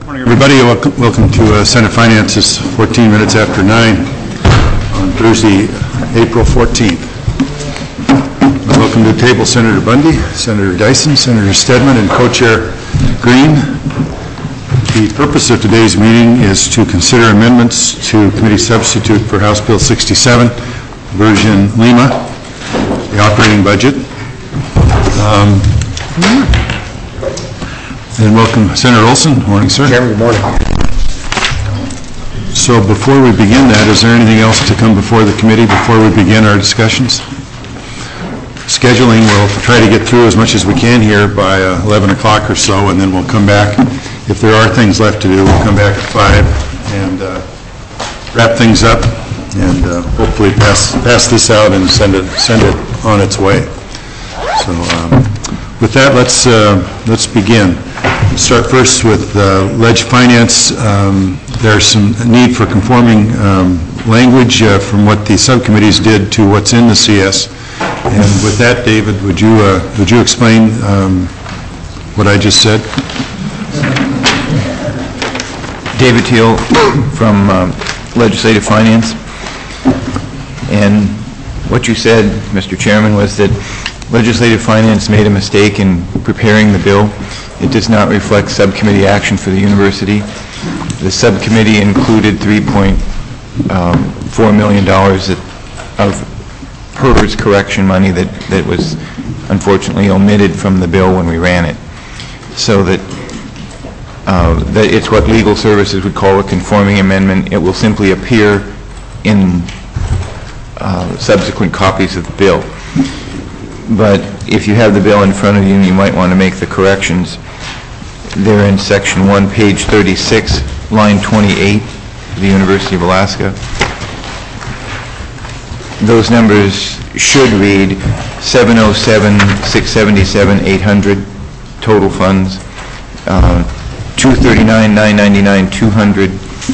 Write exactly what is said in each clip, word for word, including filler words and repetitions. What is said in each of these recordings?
Morning, everybody. Welcome, welcome to uh, Senate Finance. It's fourteen minutes after nine on Thursday, April fourteenth. Welcome to the table, Senator Bundy, Senator Dyson, Senator Stedman, and Co-Chair Green. The purpose of today's meeting is to consider amendments to committee substitute for House Bill sixty-seven, version Lima, the operating budget. Um, And welcome, Senator Olson. Morning, sir. Chairman, good morning. So before we begin that, is there anything else to come before the committee before we begin our discussions? Scheduling, we'll try to get through as much as we can here by uh, eleven o'clock or so, and then we'll come back. If there are things left to do, we'll come back at five and uh, wrap things up and uh, hopefully pass pass this out and send it send it on its way. So um, with that, let's uh, let's begin. Start first with uh, Ledge Finance. Um, there's some need for conforming um, language uh, from what the subcommittees did to what's in the C S. And with that, David, would you uh, would you explain um, what I just said? David Teal from um, Legislative Finance. And what you said, Mister Chairman, was that Legislative Finance made a mistake in preparing the bill. It does not reflect subcommittee action for the university. The subcommittee included three point four million dollars of PERS correction money that, that was unfortunately omitted from the bill when we ran it. So that, uh, that it's what legal services would call a conforming amendment. It will simply appear in uh, subsequent copies of the bill. But if you have the bill in front of you, you might want to make the corrections. They're in section one, page thirty-six, line twenty-eight, the University of Alaska. Those numbers should read seven oh seven, six seventy-seven, eight hundred total funds, uh, two thirty-nine, nine ninety-nine, two hundred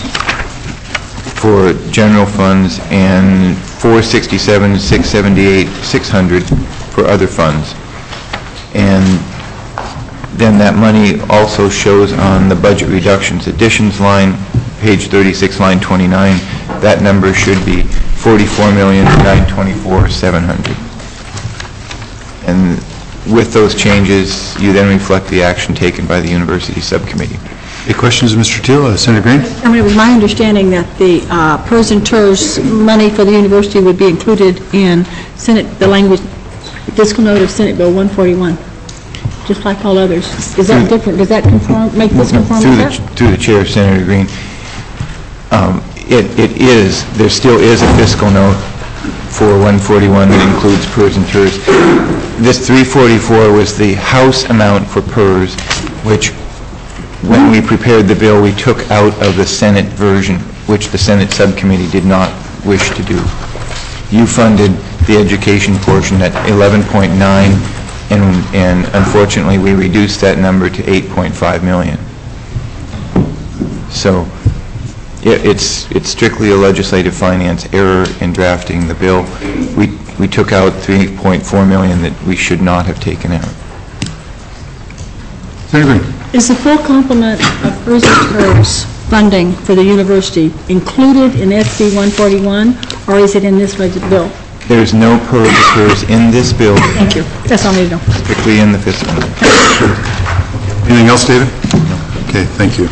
for general funds, and four sixty-seven, six seventy-eight, six hundred for other funds. And then that money also shows on the budget reductions additions line, page thirty-six, line twenty-nine. That number should be forty-four million, nine twenty-four, seven hundred. And with those changes, you then reflect the action taken by the university subcommittee. Any questions, Mister Teal? Uh, Senator Green? I mean, it was my understanding that the uh, PERS and TERS money for the university would be included in Senate, the language, fiscal note of Senate Bill one forty-one, just like all others. Is that through different? Does that conform, make this conform through with the, that? Through the chair, Senator Green. Um, it, it is, there still is a fiscal note for one forty-one that includes PERS and TERS. This three forty-four was the House amount for PERS, which when we prepared the bill, we took out of the Senate version, which the Senate subcommittee did not wish to do. You funded the education portion at eleven point nine, and, and unfortunately we reduced that number to eight point five million. So it, it's it's strictly a legislative finance error in drafting the bill. We we took out three point four million that we should not have taken out. Senator Green? Is the full complement of PERS and TERS funding for the university included in S B one forty-one, or is it in this budget bill? There's no PERS or TERS in this bill. Thank you. That's all I need to know. Strictly in the fiscal. Anything else, David? No. Okay, thank you.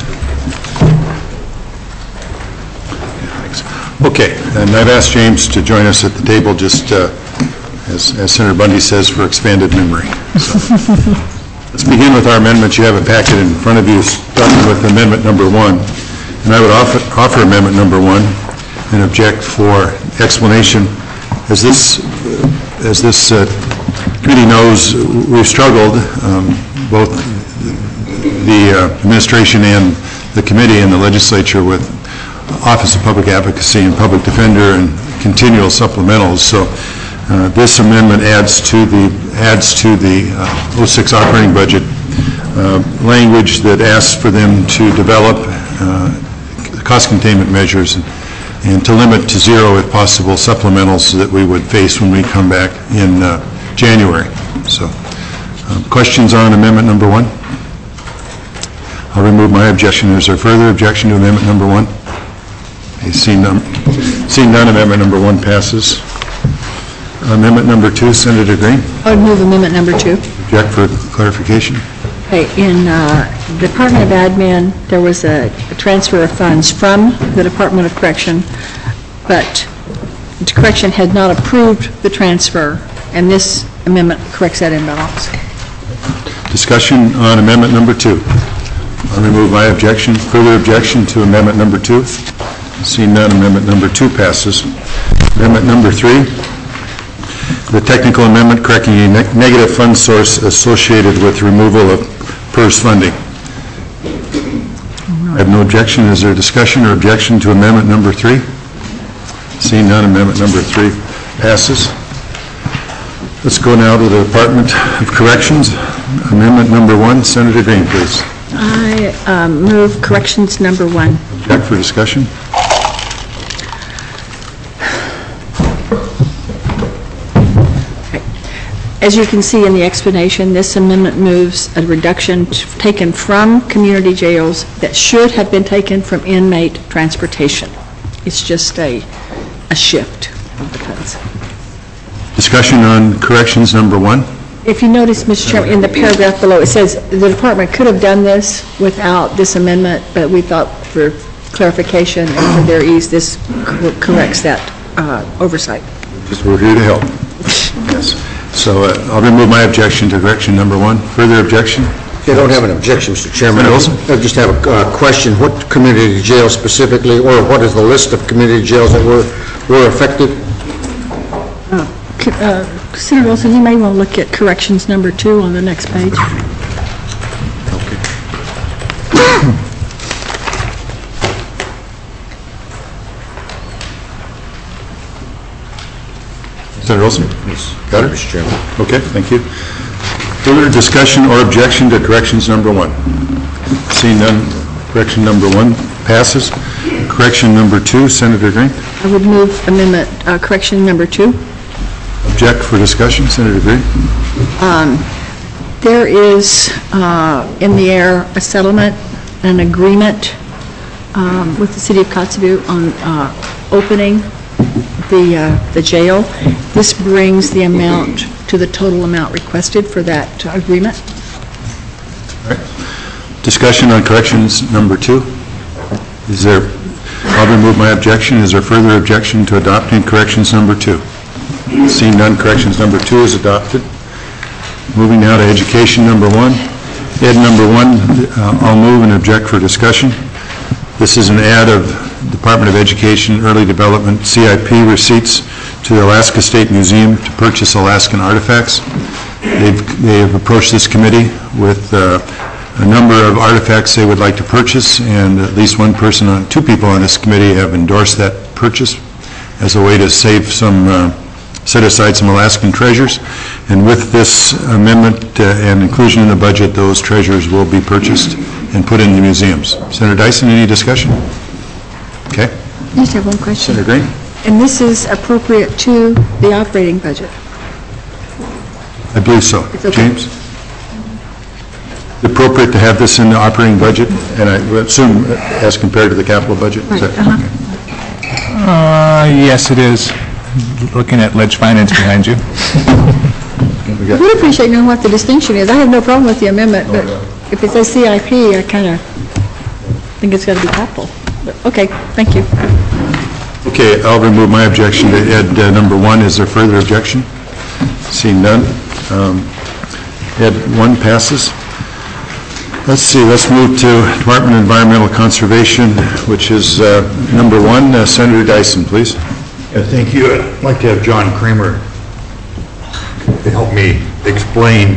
Thanks. Okay, and I've asked James to join us at the table just, uh, as, as Senator Bundy says, for expanded memory. So, let's begin with our amendments. You have a packet in front of you starting with amendment number one. And I would offer, offer amendment number one and object for explanation. As this, as this uh, committee knows, we've struggled, um, both the uh, administration and the committee and the legislature, with Office of Public Advocacy and Public Defender and continual supplementals. So uh, this amendment adds to the adds to the uh, oh six operating budget uh, language that asks for them to develop uh, cost containment measures and, and to limit to zero, if possible, supplementals that we would face when we come back in uh, January. So, um, questions on amendment number one? I'll remove my objection. Is there further objection to amendment number one? Okay, seeing none, seeing none, amendment number one passes. Amendment number two, Senator Green. I would move amendment number two. Object for clarification. Okay, in uh, Department of Admin, there was a a transfer of funds from the Department of Correction, but the Correction had not approved the transfer, and this amendment corrects that imbalance. Discussion on amendment number two. I'll remove my objection. Further objection to amendment number two? Seeing none, amendment number two passes. Amendment number three, the technical amendment correcting a ne- negative fund source associated with removal of PERS funding. I have no objection. Is there discussion or objection to amendment number three? Seeing none, amendment number three passes. Let's go now to the Department of Corrections. Amendment number one, Senator Green, please. I um, move corrections number one. Object for discussion. As you can see in the explanation, this amendment moves a reduction t- taken from community jails that should have been taken from inmate transportation. It's just a, a shift of the funds. Discussion on corrections number one. If you notice, Mister Chairman, in the paragraph below, it says the department could have done this without this amendment, but we thought for clarification and for their ease, this cor- corrects that uh, oversight. Just we're here to help. Yes. So uh, I'll remove my objection to correction number one. Further objection? I don't have an objection, Mister Chairman. Senator Olson? I just have a uh, question. What community jails specifically, or what is the list of community jails that were were affected? C- uh, Senator Wilson, you may want to look at corrections number two on the next page. Senator Olson? Yes. Got it? Mister Chairman. Okay, thank you. Further discussion or objection to corrections number one? Seeing none, correction number one passes. Correction number two, Senator Green. I would move amendment, uh, correction number two. Object for discussion, Senator Green. There is uh, in the air a settlement, an agreement um, with the city of Kotzebue on uh, opening the uh, the jail. This brings the amount to the total amount requested for that uh, agreement. All right. Discussion on corrections number two. Is there, I'll remove my objection. Is there further objection to adopting corrections number two? Seeing none, corrections number two is adopted. Moving now to education number one. Ed number one, uh, I'll move and object for discussion. This is an add of Department of Education Early Development C I P receipts to the Alaska State Museum to purchase Alaskan artifacts. They've, they have approached this committee with uh, a number of artifacts they would like to purchase, and at least one person, on two people on this committee have endorsed that purchase as a way to save some, uh, set aside some Alaskan treasures. And with this amendment uh, and inclusion in the budget, those treasures will be purchased and put in the museums. Senator Dyson, any discussion? Okay. I just have one question. Senator Green? And this is appropriate to the operating budget? I believe so. It's okay. James? Appropriate to have this in the operating budget, and I assume as compared to the capital budget? Is Right, that- uh-huh. Uh, yes, it is. Looking at Ledge Finance behind you. We I got- would appreciate knowing what the distinction is. I have no problem with the amendment, but if it says C I P, I kind of think it's got to be capital. But, okay, thank you. Okay, I'll remove my objection to Ed uh, number one. Is there further objection? Seeing none. Um, Ed one passes. Let's see, let's move to Department of Environmental Conservation, which is uh, number one. Uh, Senator Dyson, please. Yeah, thank you. I'd like to have John Kramer to help me explain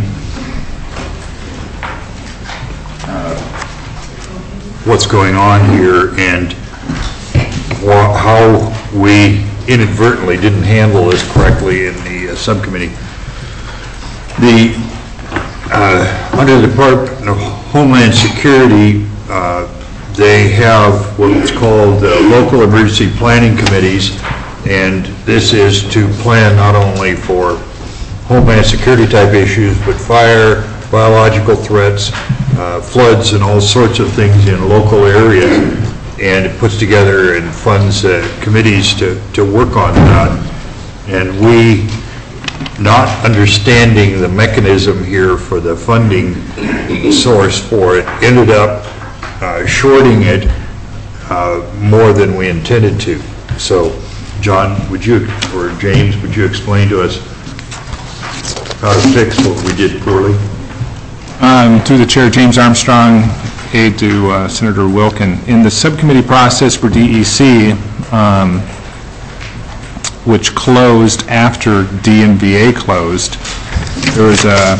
uh, what's going on here and wha- how we inadvertently didn't handle this correctly in the uh, subcommittee. The, uh, under the Department of Homeland Security, uh, they have what's called uh, local emergency planning committees, and this is to plan not only for Homeland Security type issues, but fire, biological threats, uh, floods and all sorts of things in local areas, and it puts together and funds uh, committees to, to work on that. And we, not understanding the mechanism here for the funding source for it, ended up uh, shorting it uh, more than we intended to. So, John, would you, or James, would you explain to us how to fix what we did poorly? Um, Through the chair, James Armstrong, aide to uh, Senator Wilkin. In the subcommittee process for D E C, um, which closed after D M V A closed, there was a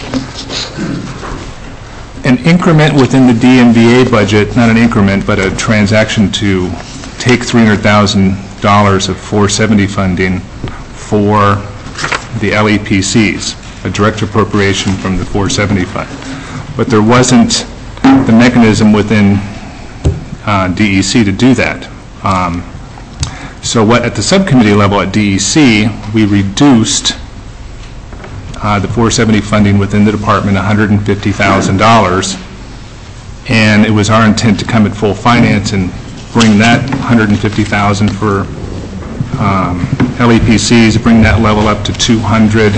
an increment within the D M V A budget, not an increment, but a transaction to take three hundred thousand dollars of four seventy funding for the L E P Cs, a direct appropriation from the four seventy fund. But there wasn't the mechanism within uh, D E C to do that. Um, so what, at the subcommittee level at D E C, we reduced uh, the four seventy funding within the department one hundred fifty thousand dollars, and it was our intent to come at full finance and bring that one hundred fifty thousand dollars for um, L E P Cs, bring that level up to two hundred,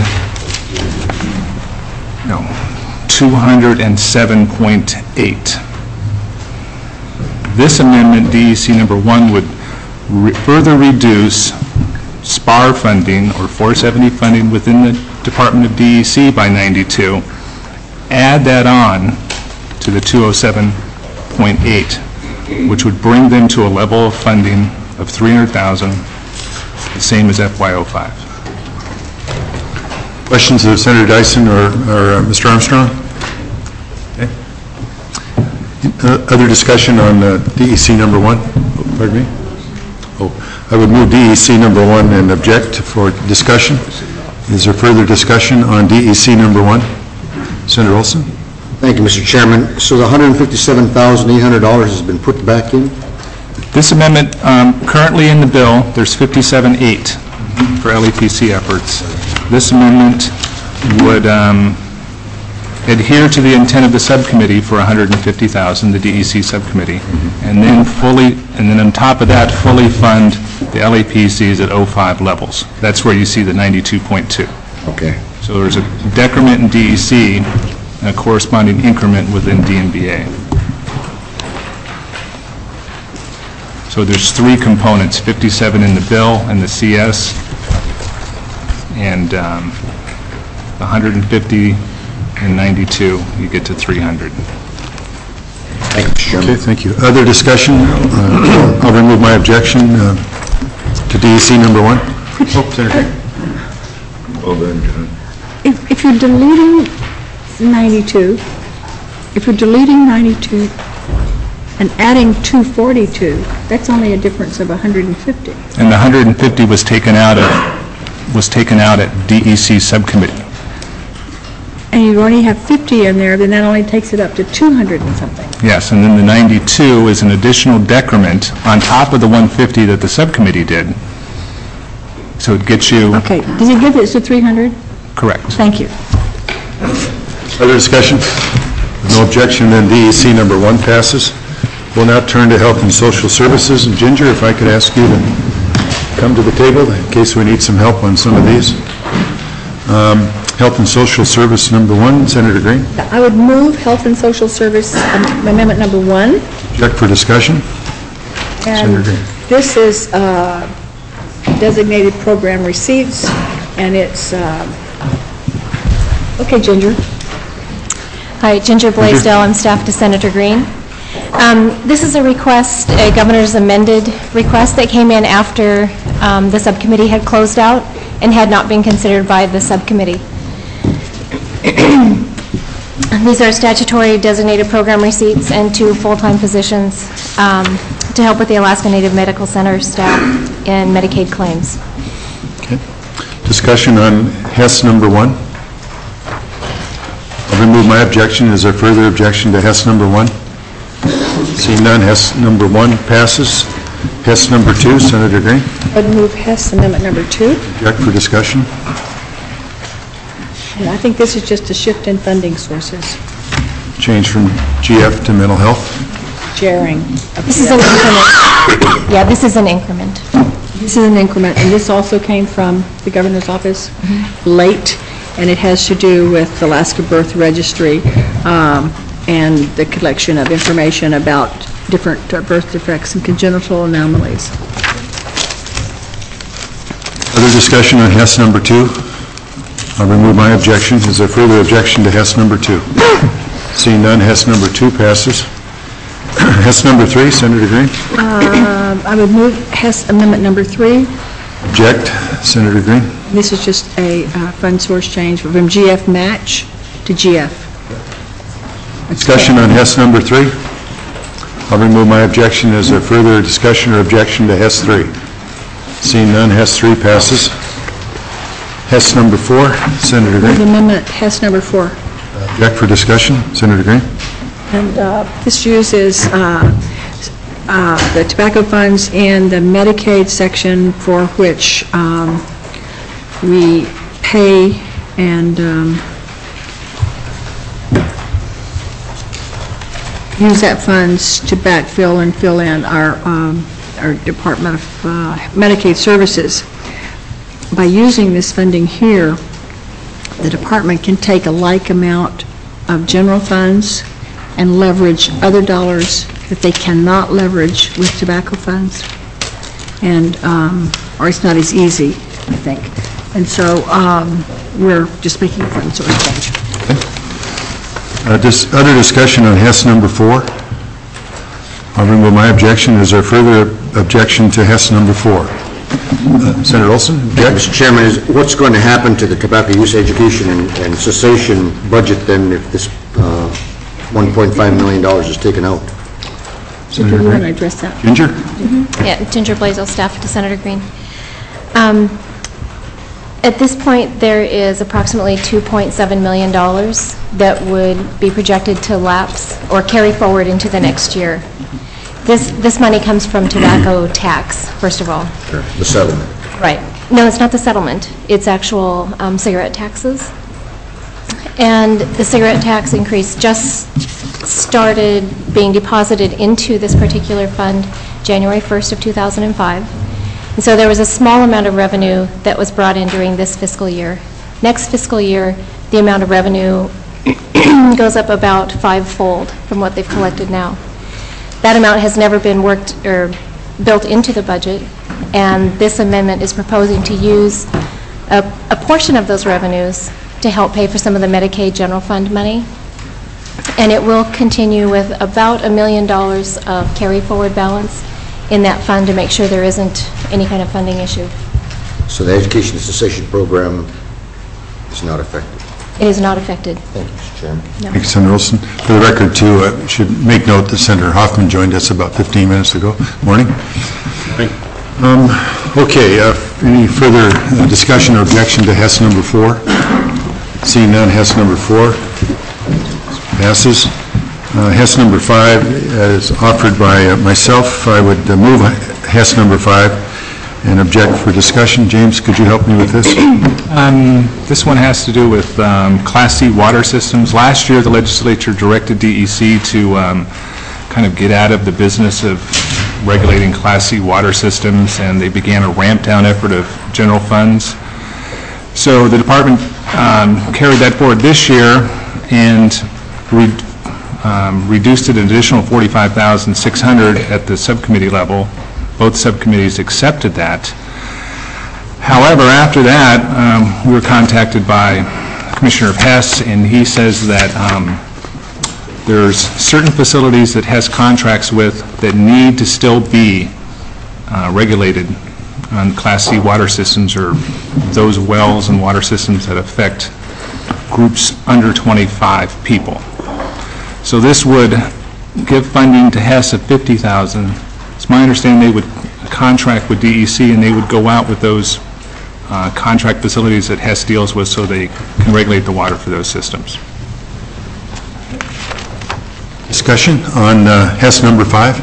no, two hundred seven point eight. This amendment, D E C number one, would re further reduce S P A R funding or four seventy funding within the Department of D E C by ninety-two, add that on to the two hundred seven point eight, which would bring them to a level of funding of three hundred thousand dollars, the same as F Y oh five. Questions of Senator Dyson or, or uh, Mister Armstrong? Okay. Uh, other discussion on uh, D E C number one? Oh, pardon me? Oh, I would move D E C number one and object for discussion. Is there further discussion on D E C number one? Senator Olson? Thank you, Mister Chairman. So the one hundred fifty-seven thousand eight hundred dollars has been put back in? This amendment, um, currently in the bill, there's fifty-seven eight for L E P C efforts. This amendment would um, adhere to the intent of the subcommittee for one hundred fifty thousand dollars, the D E C subcommittee, mm-hmm. and then fully, and then on top of that, fully fund the L E P Cs at oh five levels. That's where you see the ninety-two point two. Okay. So there's a decrement in D E C and a corresponding increment within D M V A. So there's three components, fifty-seven in the bill and the C S, and um, one hundred fifty and ninety-two, you get to three hundred. Thank you, Mister Chairman. Okay, thank you. Other discussion? Uh, I'll remove my objection uh, to D E C number one. Oh, Senator. Well done, John. If, if you're deleting ninety-two, if you're deleting ninety-two and adding two forty-two, that's only a difference of one hundred fifty. And the one hundred fifty was taken out of, was taken out at D E C subcommittee. And you already have fifty in there, then that only takes it up to two hundred and something. Yes, and then the ninety-two is an additional decrement on top of the one hundred fifty that the subcommittee did. So it gets you... Okay, does it give it to three hundred? Correct. Thank you. Other discussion? No objection, then D E C number one passes. We'll now turn to Health and Social Services. And Ginger, if I could ask you to come to the table in case we need some help on some of these. Um, Health and Social Service number one, Senator Green. I would move Health and Social Service um, Amendment number one. Object for discussion. And Senator Green. this is uh, designated program receipts, and it's, uh, okay, Ginger. Hi, Ginger Blaisdell. I'm staff to Senator Green. Um, this is a request, a governor's amended request that came in after um, the subcommittee had closed out and had not been considered by the subcommittee. These are statutory designated program receipts and two full-time positions um, to help with the Alaska Native Medical Center staff in Medicaid claims. Okay. Discussion on Hess number one. I'll remove my objection. Is there further objection to Hess number one? Seeing none, Hess number one passes. Hess number two, Senator Green. I would move Hess Amendment number two. Object for discussion. And I think this is just a shift in funding sources. change from G F to mental health. Sharing. This is an increment. Yeah, this is an increment. This is an increment, and this also came from the governor's office late, and it has to do with the Alaska Birth Registry um, and the collection of information about different uh, birth defects and congenital anomalies. Other discussion on Hess number two? I'll remove my objection. Is there further objection to Hess number two? Seeing none, Hess number two passes. Hess number three, Senator Green. Um, I would move Hess Amendment Number Three. Object, Senator Green. This is just a uh, fund source change from G F match to G F. Discussion on Hess number three. I'll remove my objection. Is there further discussion or objection to Hess three? Seeing none, Hess three passes. Hess number four, Senator Move Green. Amendment Hess Number Four. Object for discussion, Senator Green. And uh, this uses uh, uh, the tobacco funds in the Medicaid section for which um, we pay and um, use that funds to backfill and fill in our, um, our Department of uh, Medicaid Services. By using this funding here, the department can take a like amount of general funds and leverage other dollars that they cannot leverage with tobacco funds. And, um, or it's not as easy, I think. And so um, we're just making a fund source change. Uh, dis- Other discussion on Hess number four. I'll remove my objection. Is there further objection to Hess number four? Uh, Senator Olson, object? Mister Chairman, is what's going to happen to the tobacco use education and and cessation budget then if this uh, one point five million dollars is taken out? So do you want to address that? Ginger? Yeah, Ginger Blaisdell, staff to Senator Green. Um, At this point, there is approximately two point seven million dollars that would be projected to lapse or carry forward into the next year. This this money comes from tobacco tax, first of all. The settlement. Right. No, it's not the settlement. It's actual um, cigarette taxes. And the cigarette tax increase just started being deposited into this particular fund January first of two thousand five. And so there was a small amount of revenue that was brought in during this fiscal year. Next fiscal year, the amount of revenue goes up about fivefold from what they've collected now. That amount has never been worked or built into the budget, and this amendment is proposing to use a, a portion of those revenues to help pay for some of the Medicaid general fund money. And it will continue with about a million dollars of carry forward balance in that fund to make sure there isn't any kind of funding issue. So the education cessation program is not affected. It is not affected. Thank you, Mister Chairman. No. Thank you, Senator Olson. For the record, too, I should make note that Senator Hoffman joined us about fifteen minutes ago. Morning. Um, Okay, uh, any further uh, discussion or objection to Hess number four? Seeing none, Hess number four passes. Uh, Hess number five is offered by uh, myself. I would uh, move Hess number five and object for discussion. James, could you help me with this? Um, This one has to do with um, Class C water systems. Last year, the legislature directed D E C to um, kind of get out of the business of regulating Class C water systems, and they began a ramp-down effort of general funds. So the department um, carried that forward this year and re- um, reduced it an additional forty-five thousand six hundred dollars at the subcommittee level. Both subcommittees accepted that. However, after that, um, we were contacted by Commissioner Hess, and he says that um, there's certain facilities that Hess contracts with that need to still be uh, regulated on Class C water systems, or those wells and water systems that affect groups under twenty-five people. So this would give funding to Hess of fifty thousand dollars. It's my understanding they would contract with D E C, and they would go out with those uh, contract facilities that Hess deals with so they can regulate the water for those systems. Discussion on uh, Hess number five?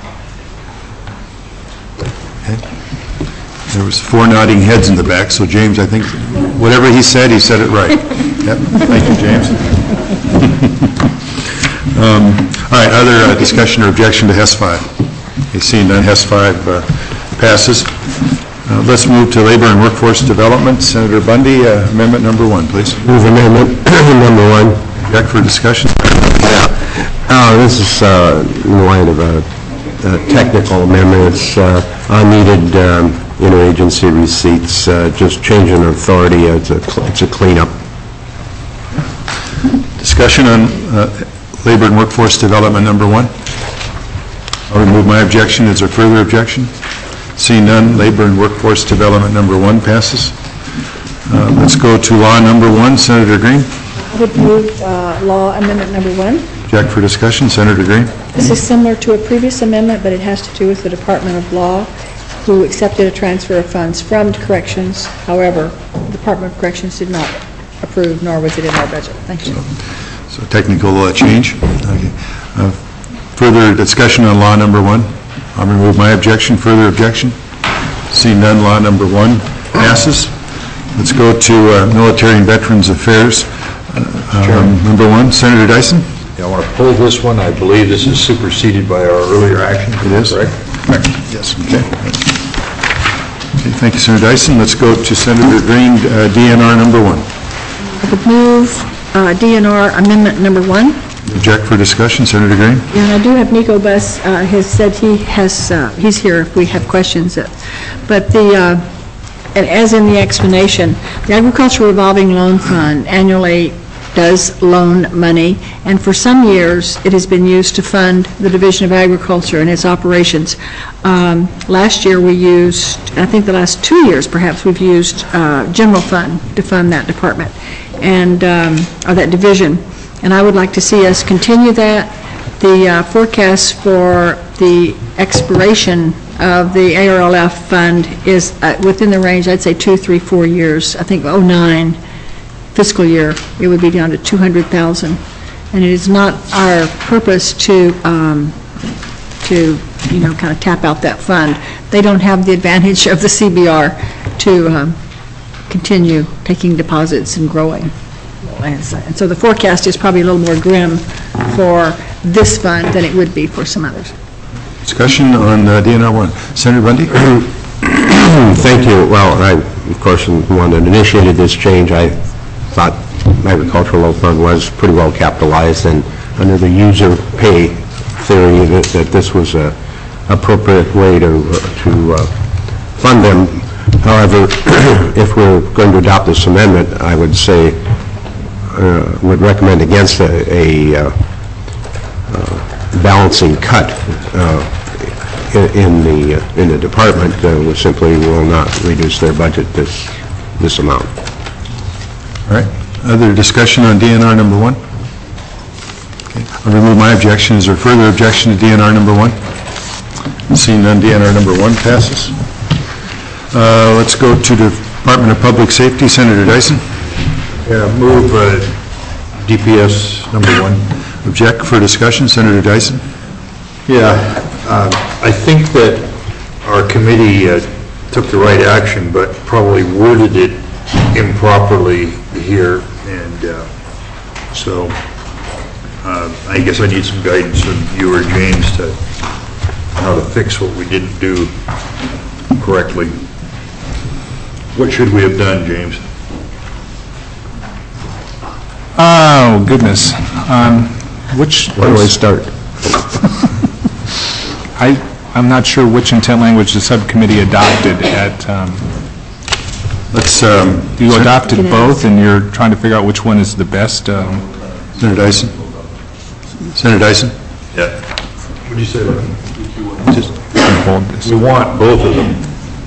Okay. There was four nodding heads in the back, so James, I think, whatever he said, he said it right. Yep. Thank you, James. Um, All right, other uh, discussion or objection to Hess five? Okay, seeing none, Hess five uh, passes. Uh, Let's move to Labor and Workforce Development. Senator Bundy, uh, amendment number one, please. Move amendment number one. Object for discussion? Uh, This is uh, in light of a a technical amendment. It's uh, unneeded um, interagency receipts, uh, just changing authority. It's a cl- it's a cleanup. Discussion on uh, Labor and Workforce Development number one. I'll remove my objection. Is there further objection? Seeing none, Labor and Workforce Development number one passes. Uh, Let's go to law number one. Senator Green. I would move uh, law amendment number one. Object for discussion. Senator Green. This is similar to a previous amendment, but it has to do with the Department of Law, who accepted a transfer of funds from Corrections. However, the Department of Corrections did not approve, nor was it in our budget. Thank you. So technical uh, change. Okay. Uh, Further discussion on law number one. I'll remove my objection. Further objection? Seeing none, law number one passes. Let's go to uh, Military and Veterans Affairs. Um, Number one, Senator Dyson. I want to pull this one. I believe this is superseded by our earlier action. It is? Correct? Correct. Yes, okay. Okay, thank you, Senator Dyson. Let's go to Senator Green, uh, D N R number one. I would move uh, D N R amendment number one. Object for discussion, Senator Green. And I do have Nico Buss uh, has said he has, uh, he's here if we have questions. But the, uh, and as in the explanation, the Agricultural Revolving Loan Fund annually does loan money, and for some years, it has been used to fund the Division of Agriculture and its operations. Um, Last year, we used, I think the last two years, perhaps, we've used uh, general fund to fund that department, and, um, or that division. And I would like to see us continue that. The uh, forecast for the expiration of the A R L F fund is uh, within the range, I'd say two, three, four years. I think oh nine fiscal year, it would be down to two hundred thousand. And it is not our purpose to, um, to, you know, kind of tap out that fund. They don't have the advantage of the C B R to um, continue taking deposits and growing. And so the forecast is probably a little more grim for this fund than it would be for some others. Discussion on uh, D N R one. Senator Bundy? Thank you. Well, I, of course, am the one that initiated this change. I thought agricultural loan fund was pretty well capitalized, and under the user pay theory, that, that this was a appropriate way to uh, to uh, fund them. However, if we're going to adopt this amendment, I would say uh, would recommend against a, a uh, uh, balancing cut uh, in the uh, in the department. Uh, we simply will not reduce their budget this this amount. All right. Other discussion on D N R number one? Okay. I'll remove my objection. Is there further objection to D N R number one? Seeing none, D N R number one passes. Uh, let's go to the Department of Public Safety. Senator Dyson. Yeah, move uh, D P S number one. Object for discussion, Senator Dyson. Yeah, uh, I think that our committee uh, took the right action, but probably worded it improperly here, and uh, so uh, I guess I need some guidance from you or James to how to fix what we didn't do correctly. What should we have done, James? Oh, goodness. Um, Which... Where do I start? I, I'm not sure which intent language the subcommittee adopted at, um, Let's, um... you adopted both, and you're trying to figure out which one is the best. um, Senator Dyson. Senator Dyson. Yeah. What did you say, Larry? Just hold this. We want both of them.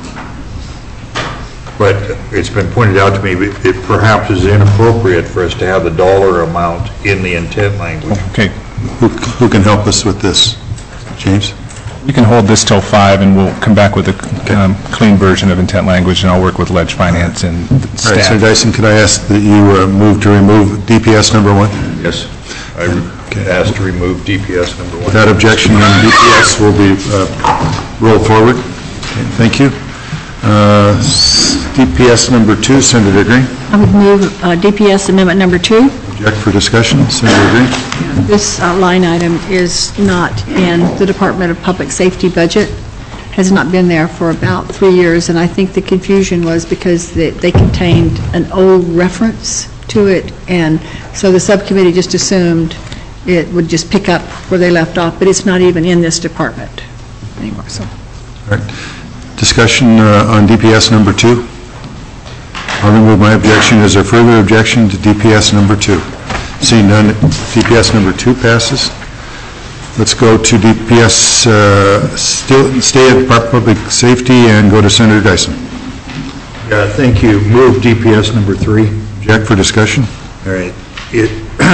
But it's been pointed out to me that it perhaps is inappropriate for us to have the dollar amount in the intent language. Okay. Who, who can help us with this? James? You can hold this till five, and we'll come back with a um, clean version of intent language, and I'll work with Ledge Finance and All right, staff. Senator Dyson, could I ask that you uh, move to remove D P S number one? Yes. I re- asked to remove D P S number one. Without objection, then D P S will be uh, rolled forward. Okay, thank you. Uh, D P S number two, Senator Green. I would move uh, D P S amendment number two. Object for discussion, Senator Green? This uh, line item is not in the Department of Public Safety budget, has not been there for about three years, and I think the confusion was because they they contained an old reference to it, and so the subcommittee just assumed it would just pick up where they left off, but it's not even in this department anymore, so. All right. Discussion uh, on D P S number two. I'll remove my objection. Is there further objection to D P S number two? Seeing none, D P S number two passes. Let's go to D P S, uh, still, stay at Department of Public Safety and go to Senator Dyson. Yeah, thank you. Move D P S number three. Object for discussion. All right. It,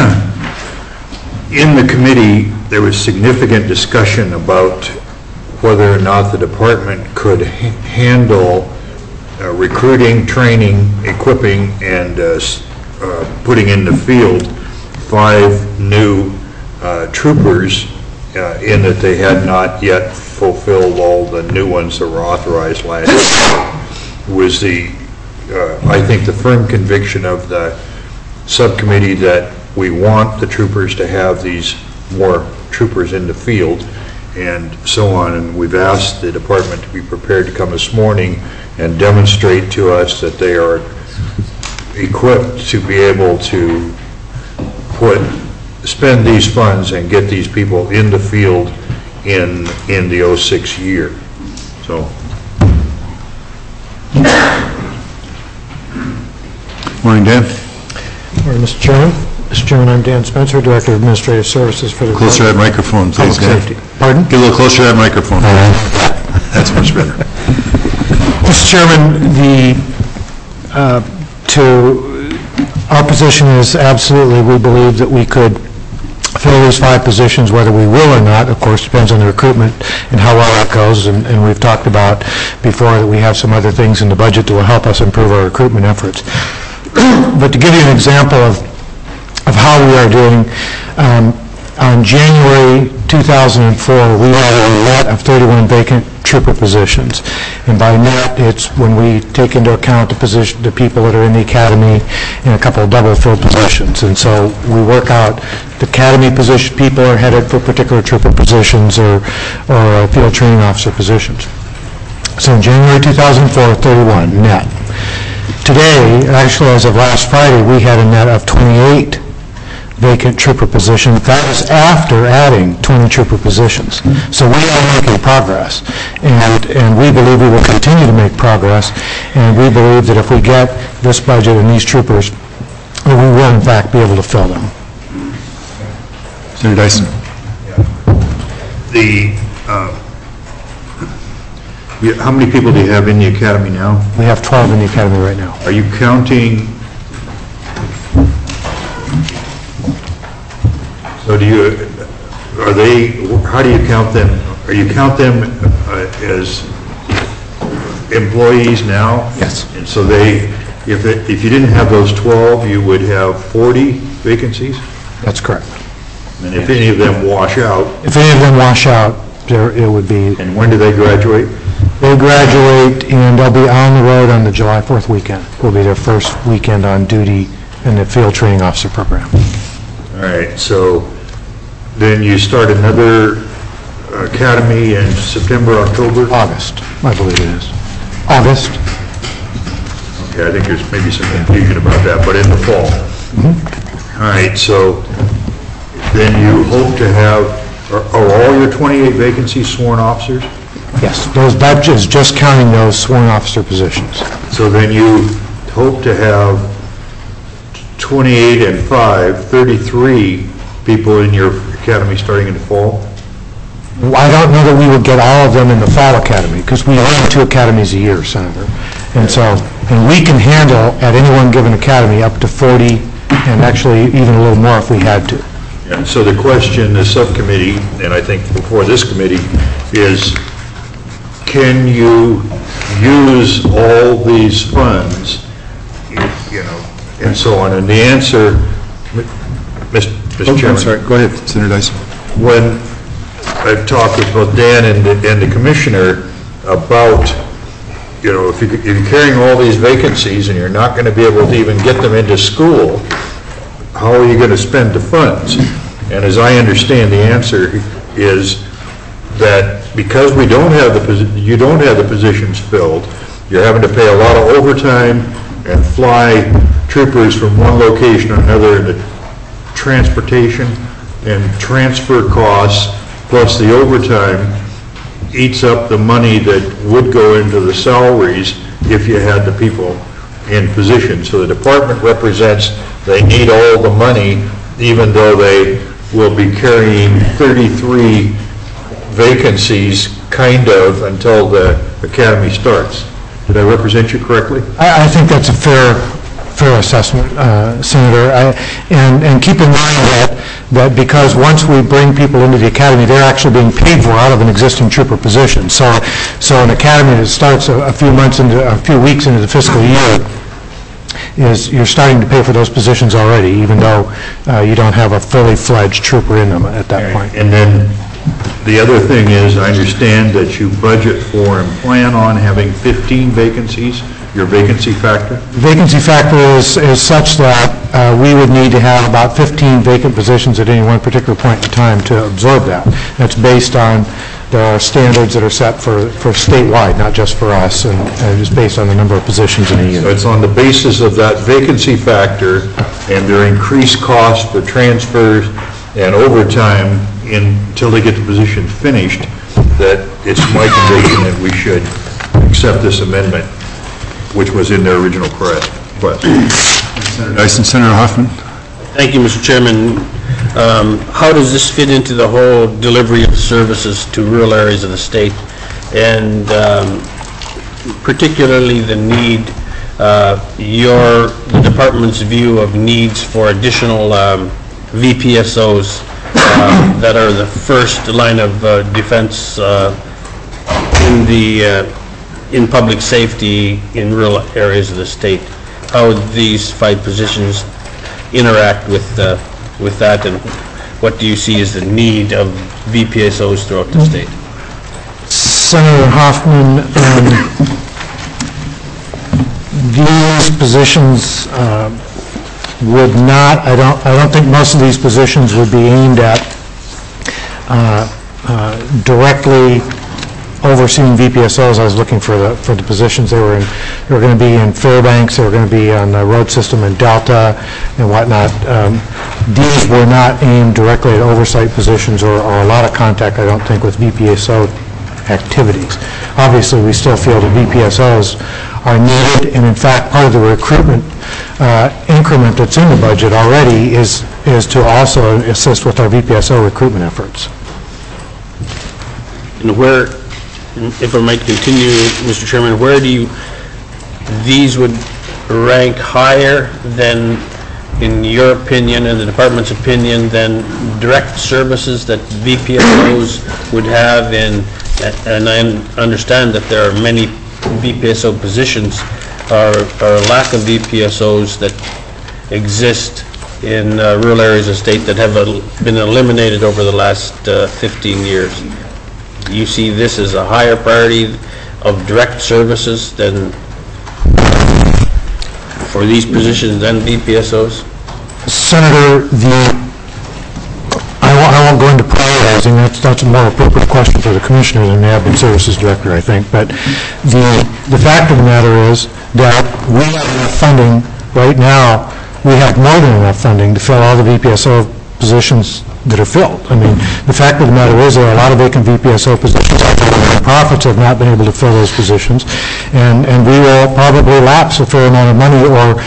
in the committee, there was significant discussion about whether or not the department could ha- handle uh, recruiting, training, equipping, and uh, s- uh, putting in the field five new uh, troopers uh, in that they had not yet fulfilled all the new ones that were authorized last year. Was the, uh, I think, the firm conviction of the subcommittee that we want the troopers to have these more troopers in the field and so on, and we've asked the department to be prepared to come this morning and demonstrate to us that they are equipped to be able to put, spend these funds and get these people in the field in, in the oh six year. So. Morning, Dan. Morning, Mister Chairman. Mister Chairman, I'm Dan Spencer, Director of Administrative Services for the Closer to that microphone, please, Public Dan. Safety. Pardon? Get a little closer to that microphone. That's much better. Mister Chairman, the, uh, to, our position is absolutely, we believe that we could fill these five positions, whether we will or not. Of course, depends on the recruitment and how well that goes, and, and we've talked about before that we have some other things in the budget that will help us improve our recruitment efforts. But to give you an example of, of how we are doing, um, on January two thousand four, we had a net of thirty-one vacant trooper positions. And by net, it's when we take into account the position, the people that are in the academy and a couple of double-filled positions. And so we work out the academy position, people are headed for particular trooper positions or, or field training officer positions. So in January two thousand four, thirty-one net. Today, actually as of last Friday, we had a net of twenty-eight vacant trooper positions. That is after adding twenty trooper positions. So we are making progress, and and we believe we will continue to make progress, and we believe that if we get this budget and these troopers, we will in fact be able to fill them. Senator Dyson. The, uh, you- how many people do you have in the academy now? We have twelve in the academy right now. Are you counting, so do you, are they, how do you count them? Are you count them uh, as employees now? Yes. And so they, if it, if you didn't have those twelve, you would have forty vacancies? That's correct. And if any of them wash out, If any of them wash out, there, it would be, and when do they graduate? they graduate and they'll be on the road on the July fourth weekend. Will be their first weekend on duty in the field training officer program. All right, so then you start another academy in September, October? August, I believe it is. August. Okay, I think there's maybe some confusion about that, but in the fall. All right, so then you hope to have, are are all your twenty-eight vacancies sworn officers? Yes, those, that is just counting those sworn officer positions. So then you hope to have twenty-eight and five, thirty-three people in your academy starting in the fall? I don't know that we would get all of them in the fall academy, because we run two academies a year, Senator. And so, and we can handle, at any one given academy, up to forty, and actually even a little more if we had to. And so the question, the subcommittee, and I think before this committee, is can you use all these funds, you know, and so on? And the answer, Mister Chairman. I'm sorry, go ahead, Senator Dyson. When I've talked with both Dan and the, and the commissioner about, you know, if, you, if you're carrying all these vacancies and you're not going to be able to even get them into school, how are you going to spend the funds? And as I understand, the answer is that because we don't have the, posi- you don't have the positions filled, you're having to pay a lot of overtime and fly troopers from one location to another, and the transportation and transfer costs, plus the overtime, eats up the money that would go into the salaries if you had the people in position. So the department represents they need all the money, even though they will be carrying thirty-three vacancies, kind of, until the academy starts. Did I represent you correctly? I, I think that's a fair, fair assessment, uh, Senator. I, and, and keep in mind that, that because once we bring people into the academy, they're actually being paid for out of an existing trooper position. So, so an academy that starts a, a few months into, a few weeks into the fiscal year, is you're starting to pay for those positions already, even though uh, you don't have a fully fledged trooper in them at that point. And then the other thing is, I understand that you budget for and plan on having fifteen vacancies, your vacancy factor? Vacancy factor is, is such that uh, we would need to have about fifteen vacant positions at any one particular point in time to absorb that. That's based on, there are standards that are set for, for statewide, not just for us, and, and it's based on the number of positions in a unit. So it's on the basis of that vacancy factor and their increased cost for transfers and overtime in, until they get the position finished, that it's my conviction that we should accept this amendment, which was in their original request. Senator Dyson. Senator Hoffman. Thank you, Mister Chairman. Um, how does this fit into the whole delivery of services to rural areas of the state, and um, particularly the need, uh, your the department's view of needs for additional um, V P S Os uh, that are the first line of uh, defense uh, in the uh, in public safety in rural areas of the state? How these five positions interact with uh, with that, and what do you see as the need of V P S Os throughout the state? Senator Hoffman, um, these positions uh, would not, I don't, I don't think most of these positions would be aimed at uh, uh, directly overseeing V P S Os. I was looking for the for the positions. They were in, they were going to be in Fairbanks. They were going to be on the road system in Delta and whatnot. Um, these were not aimed directly at oversight positions or, or a lot of contact, I don't think, with V P S O activities. Obviously, we still feel that V P S Os are needed, and in fact, part of the recruitment uh, increment that's in the budget already is is to also assist with our V P S O recruitment efforts. And where, if I might continue, Mister Chairman, where do you, these would rank higher than, in your opinion and the department's opinion, than direct services that V P S Os would have in, and I understand that there are many V P S O positions or, or lack of V P S Os that exist in uh, rural areas of state that have el- been eliminated over the last uh, fifteen years. You see this as a higher priority of direct services than for these positions than V P S Os? Senator, the, I won't, I won't go into prioritizing. That's, that's a more appropriate question for the commissioner than the admin services director, I think. But the, the fact of the matter is that we have enough funding right now. We have more than enough funding to fill all the V P S O positions that are filled. I mean, the fact of the matter is there are a lot of vacant V P S O positions out there. The nonprofits have not been able to fill those positions, and and we will probably lapse a fair amount of money, or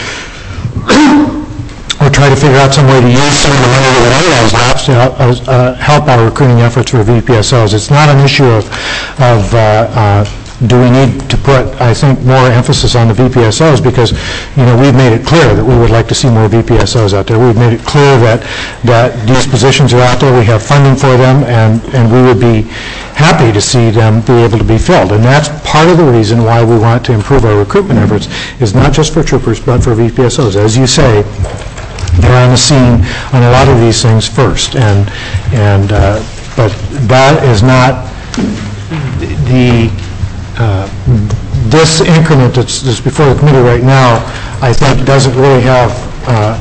or try to figure out some way to use some of the money that would otherwise lapse to help, uh, help our recruiting efforts for V P S Os. It's not an issue of of uh, uh, do we need to put, I think, more emphasis on the V P S Os, because, you know, we've made it clear that we would like to see more V P S Os out there. We've made it clear that, that these positions are out there, we have funding for them, and, and we would be happy to see them be able to be filled. And that's part of the reason why we want to improve our recruitment efforts, is not just for troopers, but for V P S Os. As you say, they're on the scene on a lot of these things first, and, and uh, but that is not the Uh, this increment that's, that's before the committee right now, I think, doesn't really have uh,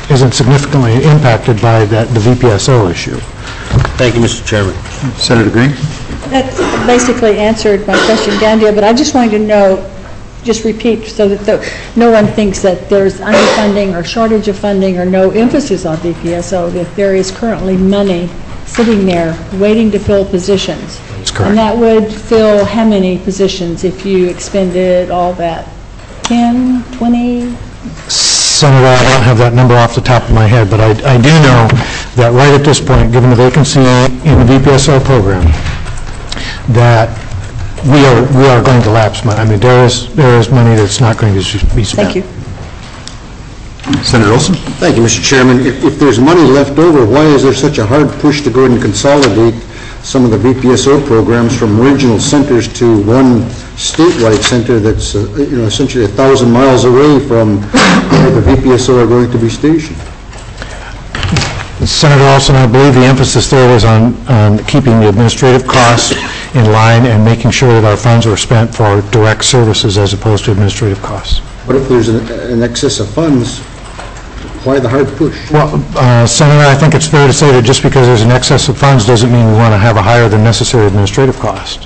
isn't significantly impacted by that, the V P S O issue. Thank you, Mister Chairman. Senator Green? That basically answered my question, Gandia, but I just wanted to know, just repeat, so that the, no one thinks that there's underfunding or shortage of funding or no emphasis on V P S O, that there is currently money sitting there waiting to fill positions. That's correct. And that would fill how many positions if you expended all that? ten, twenty? Senator, I don't have that number off the top of my head, but I, I do know that right at this point, given the vacancy in the V P S O program, that we are, we are going to lapse money. I mean, there is, there is money that's not going to be spent. Thank you. Senator Olson? Thank you, Mister Chairman. If, if there's money left over, why is there such a hard push to go ahead and consolidate some of the V P S O programs from regional centers to one statewide center that's, uh, you know, essentially a thousand miles away from where the V P S O are going to be stationed? Senator Olson, I believe the emphasis there was on, on keeping the administrative costs in line and making sure that our funds were spent for direct services as opposed to administrative costs. What if there's an, an excess of funds? Why the hard push? Well, uh, Senator, I think it's fair to say that just because there's an excess of funds doesn't mean we want to have a higher than necessary administrative cost.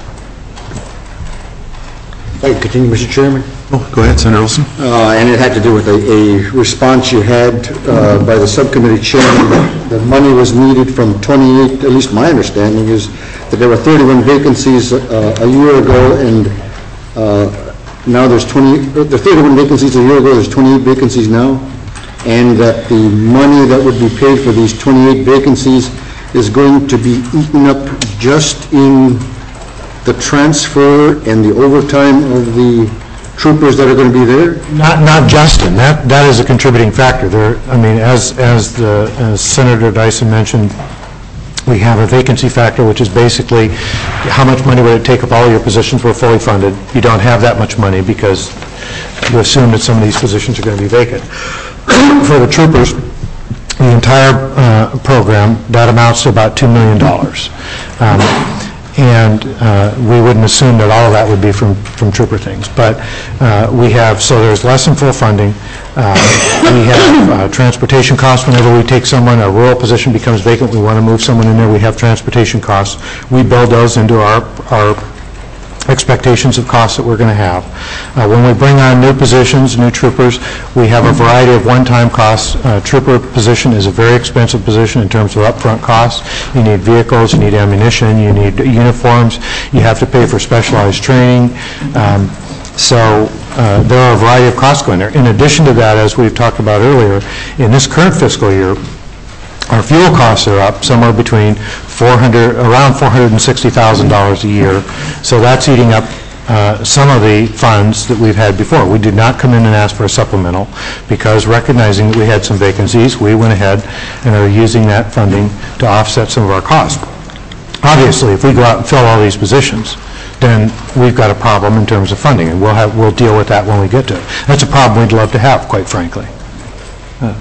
If I could continue, Mister Chairman? Oh, go ahead, Senator Olson. Uh, and it had to do with a, a response you had uh, by the subcommittee chairman that the money was needed from twenty-eight, at least my understanding is that there were thirty-one vacancies uh, a year ago, and uh, now there's twenty, there are thirty-one vacancies a year ago, there's twenty-eight vacancies now, and that the money that would be paid for these twenty-eight vacancies is going to be eaten up just in the transfer and the overtime of the troopers that are going to be there? Not, not Justin. That, that is a contributing factor. There, I mean, as, as the, as Senator Dyson mentioned, we have a vacancy factor, which is basically how much money would it take if all your positions were fully funded. You don't have that much money because you assume that some of these positions are going to be vacant. For the troopers, the entire uh, program, that amounts to about two million dollars. Um, and uh, we wouldn't assume that all of that would be from, from trooper things. But uh, we have, so there's less than full funding. Uh, we have uh, transportation costs whenever we take someone, a rural position becomes vacant, we want to move someone in there, we have transportation costs. We build those into our, our expectations of costs that we're going to have. Uh, when we bring on new positions, new troopers, we have a variety of one-time costs. Uh, trooper position is a very expensive position in terms of upfront costs. You need vehicles, you need ammunition, you need uniforms, you have to pay for specialized training. Um, so uh, there are a variety of costs going there. In addition to that, as we've talked about earlier, in this current fiscal year, our fuel costs are up somewhere between four hundred, around four hundred sixty thousand dollars a year. So that's eating up uh, some of the funds that we've had before. We did not come in and ask for a supplemental because recognizing that we had some vacancies, we went ahead and are using that funding to offset some of our costs. Obviously, if we go out and fill all these positions, then we've got a problem in terms of funding, and we'll have, we'll deal with that when we get to it. That's a problem we'd love to have, quite frankly. Uh,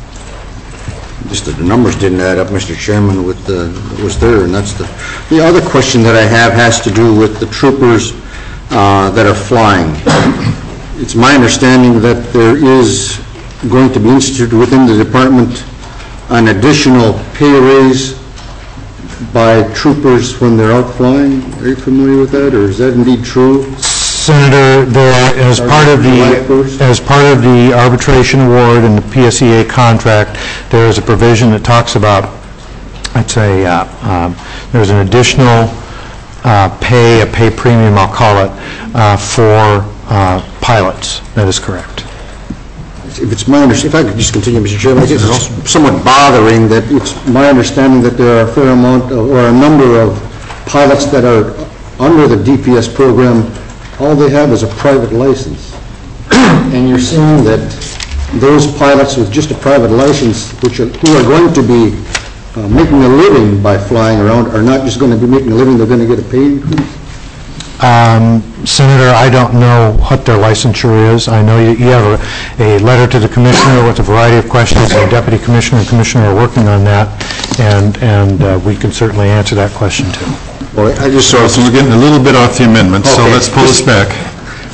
Just that the numbers didn't add up, Mister Chairman, with the, that was there, and that's the, the other question that I have has to do with the troopers uh, that are flying. It's my understanding that there is going to be instituted within the department an additional pay raise by troopers when they're out flying. Are you familiar with that, or is that indeed true? Senator, there, as part of the as part of the arbitration award and the P S E A contract, there is a provision that talks about, I'd say, uh, um, there's an additional uh, pay, a pay premium, I'll call it, uh, for uh, pilots. That is correct. If it's my understanding, if I could just continue, Mister Chairman, it's somewhat bothering that it's my understanding that there are a fair amount of, or a number of pilots that are under the D P S program. All they have is a private license. And you're saying that those pilots with just a private license, which are, who are going to be uh, making a living by flying around, are not just going to be making a living, they're going to get a pay increase? Um, Senator, I don't know what their licensure is. I know you, you have a, a letter to the commissioner with a variety of questions. The deputy commissioner and commissioner are working on that, and, and uh, we can certainly answer that question too. Well, I just So, so we're getting a little bit off the amendment, so Okay. let's pull this back.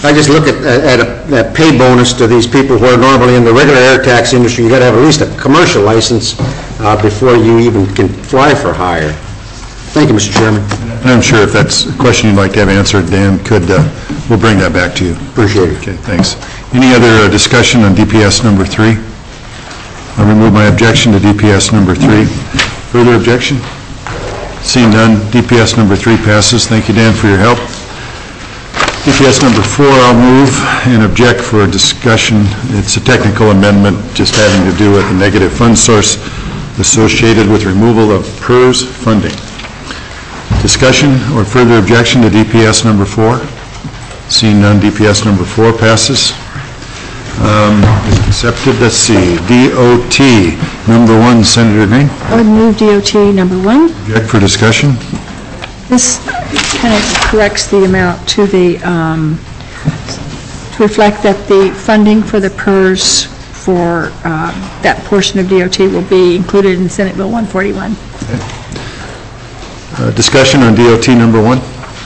I just look at, at a, that pay bonus to these people who are normally in the regular air taxi industry. You got to have at least a commercial license uh, before you even can fly for hire. Thank you, Mister Chairman. And I'm sure if that's a question you'd like to have answered, Dan could, uh, we'll bring that back to you. Appreciate it. Okay, thanks. Any other uh, discussion on D P S number three? I'll remove my objection to D P S number three. Further objection? Seeing none, D P S number three passes. Thank you, Dan, for your help. D P S number four, I'll move and object for a discussion. It's a technical amendment just having to do with the negative fund source associated with removal of P E R S funding. Discussion or further objection to D P S number four? Seeing none, D P S number four passes. Um, is accepted. Let's see. D O T number one, Senator Green. I would move D O T number one. Object for discussion. This kind of corrects the amount to the, um, to reflect that the funding for the P E R S for uh, that portion of D O T will be included in Senate Bill one forty-one. Okay. Uh, discussion on D O T number one.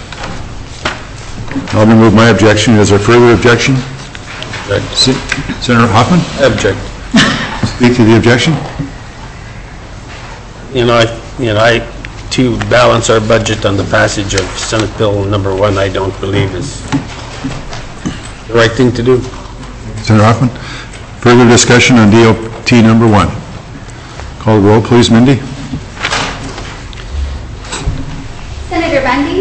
I'll remove my objection. Is there further objection? Se Senator Hoffman? Object. Speak to the objection. You know, I, you know, I, to balance our budget on the passage of Senate Bill number one, I don't believe is the right thing to do. Senator Hoffman? Further discussion on D O T number one. Call the roll, please, Mindy. Senator Bundy?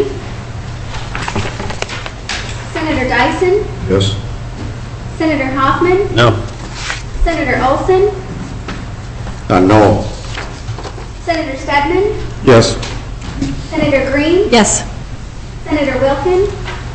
Senator Dyson? Yes. Senator Hoffman? No. Senator Olson? Uh, no. Senator Stedman? Yes. Senator Green? Yes. Senator Wilkin?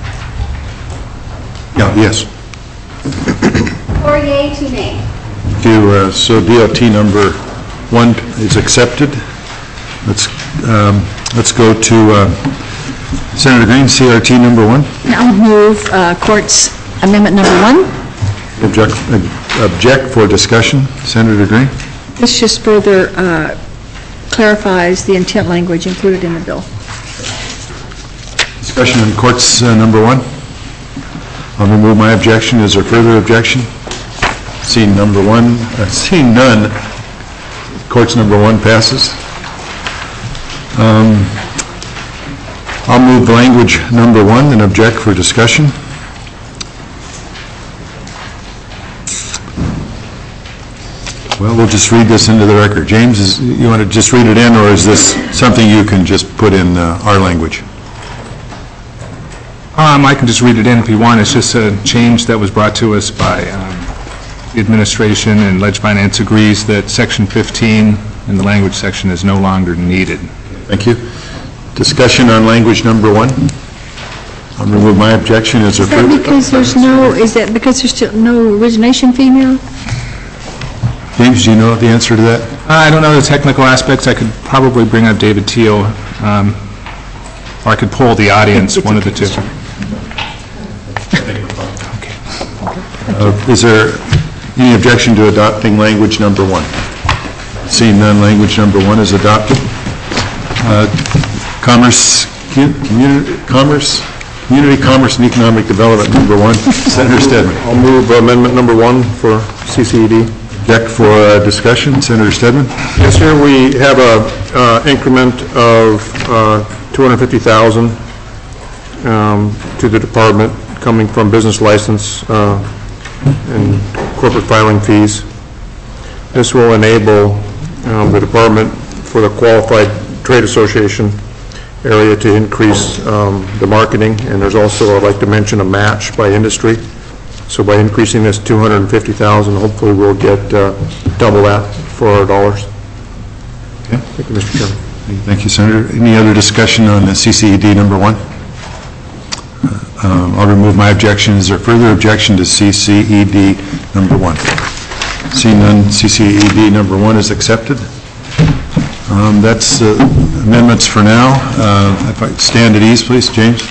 Yeah, yes. Four yea, two nay. Thank you. Uh, so D O T number one is accepted. Let's um, let's go to uh, Senator Green, C R T number one. I'll move uh, Court's amendment number one. Object, uh, object for discussion. Senator Green. This just further uh, clarifies the intent language included in the bill. Discussion on Court's uh, number one. I'll remove my objection. Is there further objection? Seeing number one, uh, seeing none, Court's number one passes. Um, I'll move the language number one and object for discussion. Well, we'll just read this into the record. James, is, you want to just read it in, or is this something you can just put in uh, our language? Um, I can just read it in if you want. It's just a change that was brought to us by um, the administration, and Ledge Finance agrees that Section fifteen in the language section is no longer needed. Thank you. Discussion on language number one. I'll remove my objection. Is there Is that further? because there's no, is that because there's still no origination fee now? James, do you know the answer to that? I don't know the technical aspects. I could probably bring up David Teal, um, or I could poll the audience, It's one of okay, the two. Mister Uh, is there any objection to adopting language number one? Seeing none, language number one is adopted. Uh, Commerce, community, commerce, community commerce and economic development number one. Senator Stedman. I'll move amendment number one for C C E D. Object for uh, discussion. Senator Stedman. Yes, sir. We have a uh, increment of uh, two hundred fifty thousand dollars um, to the department coming from business license uh, and corporate filing fees. This will enable um, the department for the Qualified Trade Association area to increase um, the marketing, and there's also, I'd like to mention, a match by industry. So by increasing this two hundred fifty thousand dollars, hopefully we'll get uh, double that for our dollars. Okay. Thank you, Mister Chairman. Thank you, Senator. Any other discussion on the C C E D number one? Uh, um, I'll remove my objection. Is there further objection to C C E D number one? Seeing none, C C E D number one is accepted. Um, that's uh, amendments for now. Uh, if I stand at ease, please, James.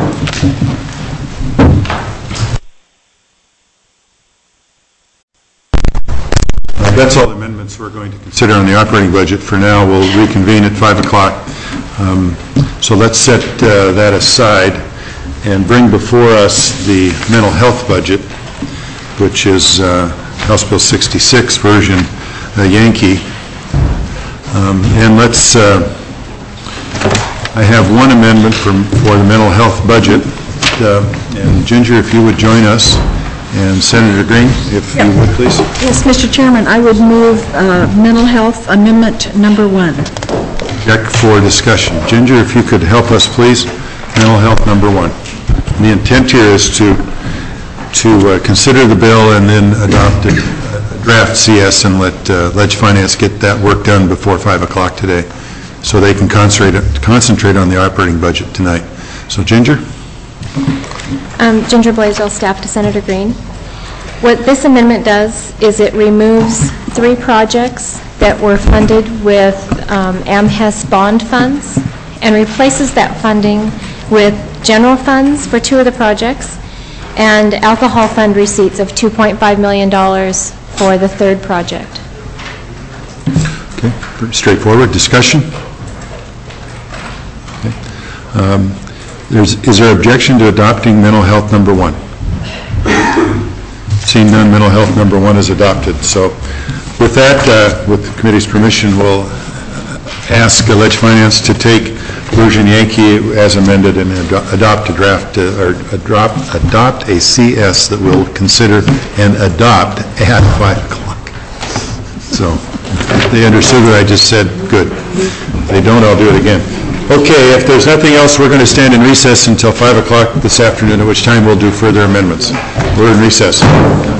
Uh, that's all the amendments we're going to consider on the operating budget. For now, we'll reconvene at five o'clock. Um, so let's set uh, that aside. and bring before us the mental health budget, which is uh, House Bill sixty-six version uh, Yankee. Um, And let's, uh, I have one amendment from, for the mental health budget. Uh, And Ginger, if you would join us, and Senator Green, if you would, please. Yes, Mister Chairman, I would move uh, mental health amendment number one. Check for discussion. Ginger, if you could help us, please. Mental health number one. The intent here is to, to uh, consider the bill and then adopt a a draft C S and let uh, Ledge Finance get that work done before five o'clock today, so they can concentrate, concentrate on the operating budget tonight. So Ginger? Um, Ginger Blaisdell, staff to Senator Green. What this amendment does is it removes three projects that were funded with um, AMHES bond funds and replaces that funding with general funds for two of the projects and alcohol fund receipts of two point five million dollars for the third project. Okay, pretty straightforward. Discussion? Okay. Um, There's, is there objection to adopting mental health number one? Seeing none, mental health number one is adopted. So with that, uh, with the committee's permission, we'll ask uh, Ledge Finance to take version Yankee as amended and ado- adopt a draft, uh, or adopt, adopt a C S that we'll consider and adopt at five o'clock. So if they understood what I just said, good. If they don't, I'll do it again. Okay, if there's nothing else, we're going to stand in recess until five o'clock this afternoon, at which time we'll do further amendments. We're in recess.